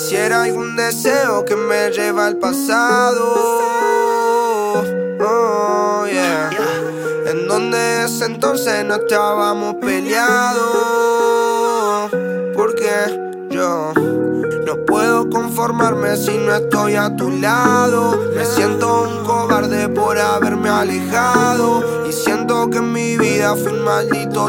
Quisiera algún deseo que me lleva al pasado. Oh, yeah. En donde ese entonces no estábamos peleados. Porque yo no puedo conformarme si no estoy a tu lado. Me siento un cobarde por haberme alejado. Y siento que en mi vida fui un maldito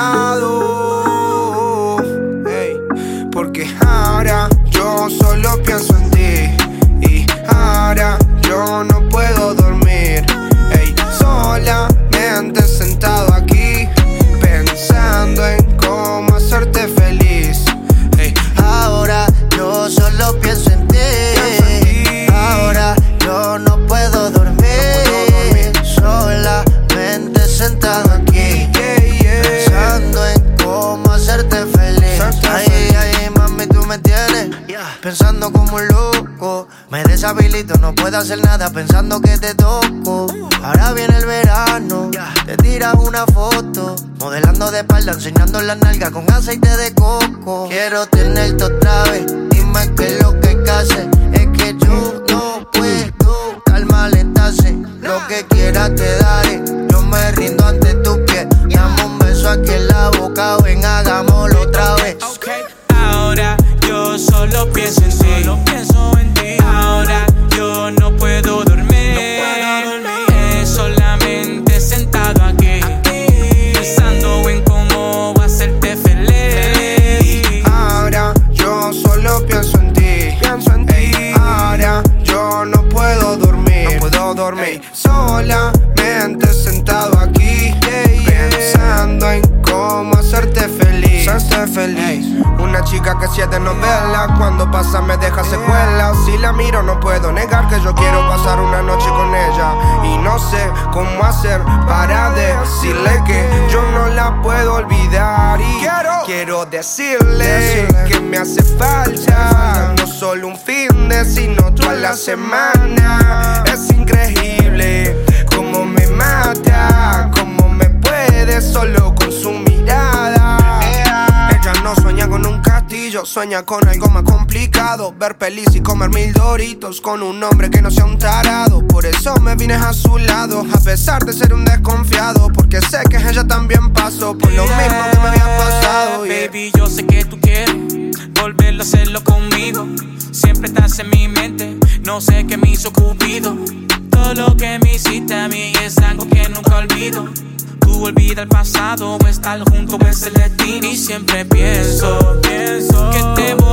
tarado. Hey. Porque ahora yo solo pienso en ti. Y ahora yo no puedo dormir. Hey. Solamente sentado aquí pensando en cómo hacerte feliz. Hey. Ahora yo solo pienso en ti. Ahora yo no puedo dormir. Solamente sentado aquí pensando en cómo hacerte feliz. Ay, mami, tú me tienes pensando como un loco. Me deshabilito, no puedo hacer nada pensando que te toco. Ahora viene el verano, te tiras una foto modelando de espalda, enseñando la nalga con aceite de coco. Quiero tenerte otra vez, dime qué es lo que hay que hacer. Es que yo no puedo calmar estase. Lo que quieras te daré, yo me rindo ante tus pies. Dame un beso aquí en la boca, ven, hagámoslo otra vez. Okay. Ahora yo solo pienso en ti. Ahora yo no puedo dormir. Solamente sentado aquí pensando en cómo hacerte feliz. Ahora yo solo pienso en ti. Ahora yo no puedo dormir. Ey. Solamente sentado aquí pensando en cómo hacerte feliz. Ey. Una chica que 7 novelas, cuando pasa me deja secuelas. Si la miro no puedo negar que yo quiero pasar una noche con ella. Y no sé cómo hacer para decirle que yo no la puedo olvidar. Y quiero decirle que me hace falta no solo un fin de, sino toda la semana. Es increíble cómo me mata, cómo me puede solo con su mirada. Ella no sueña con un castillo, sueña con algo más complicado. Ver pelis y comer 1000 Doritos con un hombre que no sea un tarado. Por eso me vine a su lado, a pesar de ser un desconfiado. Porque sé que ella también pasó por lo mismo que me había pasado. Baby, yo sé que tú quieres volverlo a hacerlo conmigo. Siempre estás en mi mente, no sé qué me hizo Cupido. Todo lo que me hiciste a mí es algo que nunca olvido. Tú olvida el pasado, o estar junto o es el destino. Y siempre pienso que te voy